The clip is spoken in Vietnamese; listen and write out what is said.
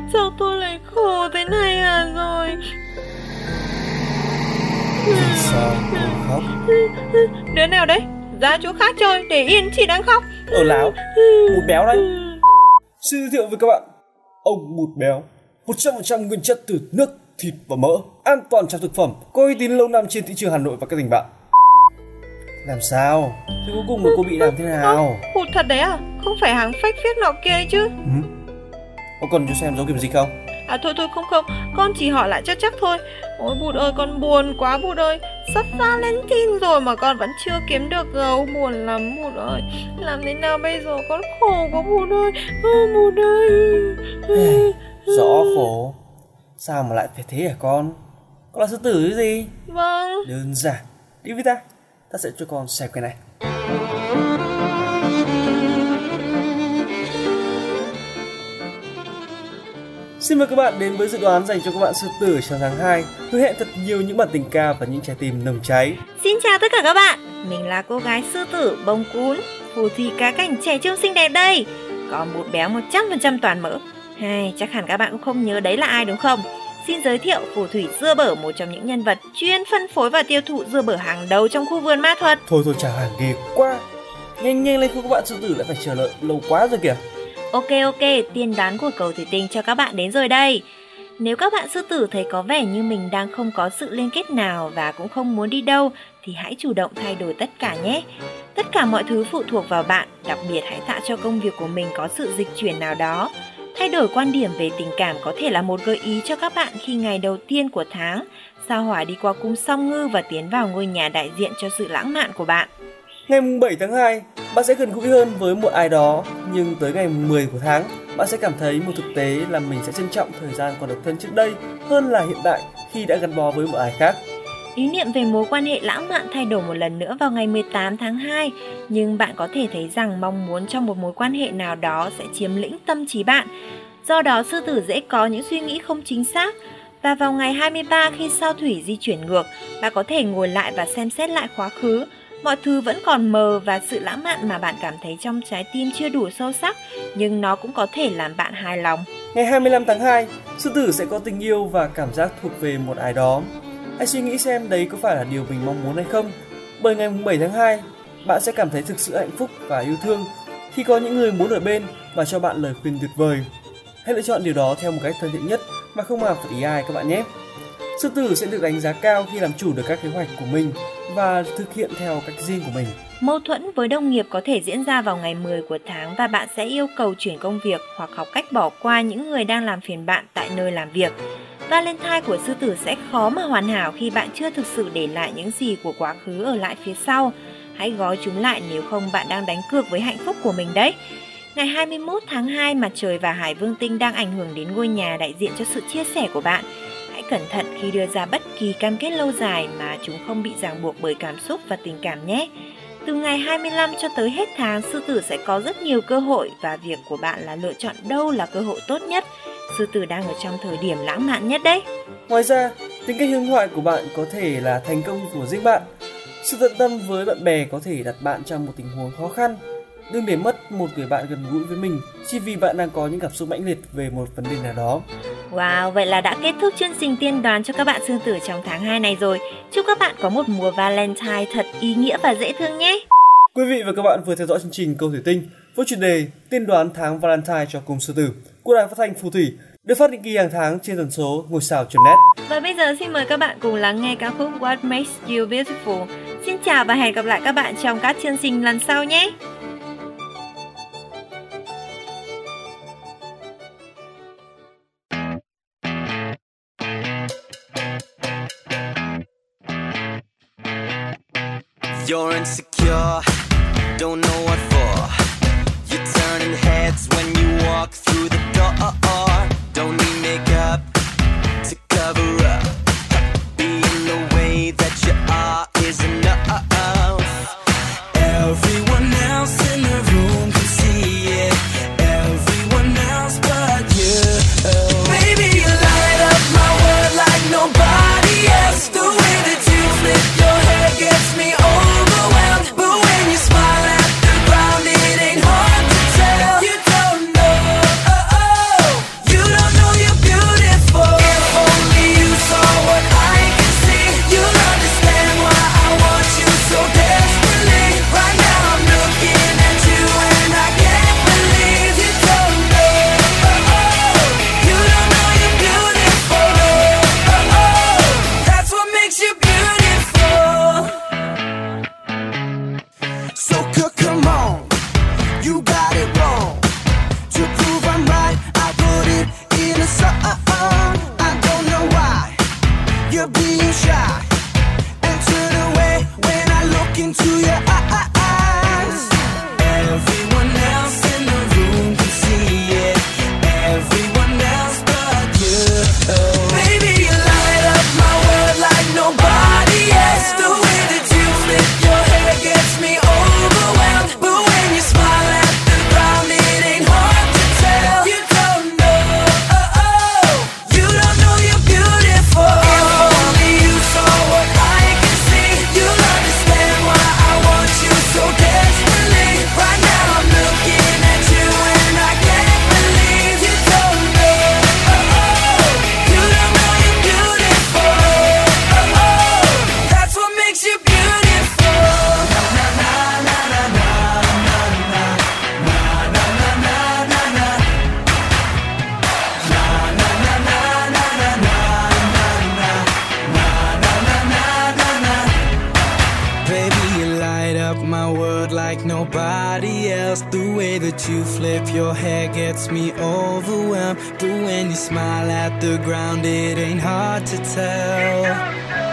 Sao tôi lại khổ thế này à rồi? Vì sao cô khóc? Đứa nào đấy? Ra chỗ khác chơi, để yên chị đang khóc. Láo, Mụt Béo đây. Xin giới thiệu với các bạn, ông Mụt Béo, 100% nguyên chất từ nước, thịt và mỡ, an toàn trong thực phẩm, có uy tín lâu năm trên thị trường Hà Nội và các tỉnh bạn. Làm sao? Thế cuối cùng là cô bị làm thế nào? Hụt thật đấy à? Không phải hàng fake viết nọ kia ấy chứ? Có cần cho xem dấu kiểm dịch không? À thôi không, con chỉ hỏi lại cho chắc thôi. Ôi Bụt ơi, con buồn quá Bụt ơi. Sắp Valentine rồi mà con vẫn chưa kiếm được gấu, buồn lắm Bụt ơi. Làm thế nào bây giờ, con khổ quá Bụt ơi. Bụt ơi. Rõ khổ. Sao mà lại phải thế hả con? Con là sư tử cái gì? Vâng. Đơn giản. Đi với ta. Ta sẽ cho con xem cái này. Xin mời các bạn đến với dự đoán dành cho các bạn sư tử trong tháng 2. Hứa hẹn thật nhiều những bản tình ca và những trái tim nồng cháy. Xin chào tất cả các bạn. Mình là cô gái sư tử bông cún, phù thủy cá cảnh trẻ trung xinh đẹp đây. Có Mụt Béo 100% toàn mỡ. Chắc hẳn các bạn cũng không nhớ đấy là ai đúng không? Xin giới thiệu phù thủy dưa bở, một trong những nhân vật chuyên phân phối và tiêu thụ dưa bở hàng đầu trong khu vườn ma thuật. Thôi chào hàng ghê quá. Nhanh lên không các bạn sư tử lại phải chờ đợi lâu quá rồi kìa. Ok, tiên đoán của cầu thủy tinh cho các bạn đến rồi đây. Nếu các bạn sư tử thấy có vẻ như mình đang không có sự liên kết nào và cũng không muốn đi đâu thì hãy chủ động thay đổi tất cả nhé. Tất cả mọi thứ phụ thuộc vào bạn, đặc biệt hãy tạo cho công việc của mình có sự dịch chuyển nào đó. Thay đổi quan điểm về tình cảm có thể là một gợi ý cho các bạn khi ngày đầu tiên của tháng, sao Hỏa đi qua cung Song Ngư và tiến vào ngôi nhà đại diện cho sự lãng mạn của bạn. Ngày 7 tháng 2, bạn sẽ gần gũi hơn với một ai đó, nhưng tới ngày 10 của tháng, bạn sẽ cảm thấy một thực tế là mình sẽ trân trọng thời gian còn độc thân trước đây hơn là hiện tại khi đã gắn bó với một ai khác. Ý niệm về mối quan hệ lãng mạn thay đổi một lần nữa vào ngày 18 tháng 2, nhưng bạn có thể thấy rằng mong muốn trong một mối quan hệ nào đó sẽ chiếm lĩnh tâm trí bạn. Do đó sư tử dễ có những suy nghĩ không chính xác. Và vào ngày 23 khi sao thủy di chuyển ngược, bạn có thể ngồi lại và xem xét lại quá khứ. Mọi thứ vẫn còn mờ và sự lãng mạn mà bạn cảm thấy trong trái tim chưa đủ sâu sắc, nhưng nó cũng có thể làm bạn hài lòng. Ngày 25 tháng 2, sư tử sẽ có tình yêu và cảm giác thuộc về một ai đó. Hãy suy nghĩ xem đấy có phải là điều mình mong muốn hay không. Bởi ngày 7 tháng 2, bạn sẽ cảm thấy thực sự hạnh phúc và yêu thương khi có những người muốn ở bên và cho bạn lời khuyên tuyệt vời. Hãy lựa chọn điều đó theo một cách thân thiện nhất mà không làm phật ý ai các bạn nhé. Sư tử sẽ được đánh giá cao khi làm chủ được các kế hoạch của mình và thực hiện theo cách riêng của mình. Mâu thuẫn với đồng nghiệp có thể diễn ra vào ngày 10 của tháng và bạn sẽ yêu cầu chuyển công việc hoặc học cách bỏ qua những người đang làm phiền bạn tại nơi làm việc. Valentine của sư tử sẽ khó mà hoàn hảo khi bạn chưa thực sự để lại những gì của quá khứ ở lại phía sau. Hãy gói chúng lại, nếu không bạn đang đánh cược với hạnh phúc của mình đấy. Ngày 21 tháng 2, mặt trời và Hải Vương Tinh đang ảnh hưởng đến ngôi nhà đại diện cho sự chia sẻ của bạn. Hãy cẩn thận khi đưa ra bất kỳ cam kết lâu dài mà chúng không bị ràng buộc bởi cảm xúc và tình cảm nhé. Từ ngày 25 cho tới hết tháng, sư tử sẽ có rất nhiều cơ hội và việc của bạn là lựa chọn đâu là cơ hội tốt nhất. Sư tử đang ở trong thời điểm lãng mạn nhất đấy. Ngoài ra, tính cách hướng ngoại của bạn có thể là thành công của riêng bạn. Sự tận tâm với bạn bè có thể đặt bạn trong một tình huống khó khăn. Đừng để mất một người bạn gần gũi với mình chỉ vì bạn đang có những cảm xúc mãnh liệt về một vấn đề nào đó. Wow, vậy là đã kết thúc chương trình tiên đoán cho các bạn sư tử trong tháng 2 này rồi. Chúc các bạn có một mùa Valentine thật ý nghĩa và dễ thương nhé. Quý vị và các bạn vừa theo dõi chương trình Câu Thủy Tinh với chủ đề tiên đoán tháng Valentine cho cung sư tử của đài phát thanh Phù Thủy, được phát định kỳ hàng tháng trên tần số ngôi sao.net. Và bây giờ xin mời các bạn cùng lắng nghe ca khúc What Makes You Beautiful. Xin chào và hẹn gặp lại các bạn trong các chương trình lần sau nhé. You're insecure, don't know what for. You're turning heads when you walk through the door. Don't need makeup to cover up. Being the way that you are is enough. Everyone else in the room can see it. Everyone else but you. Baby, you light up my world like nobody else. The way that you flip your hair gets me overwhelmed. But when you smile at the way that you flip your hair gets me overwhelmed. But when you smile at the ground, it ain't hard to tell.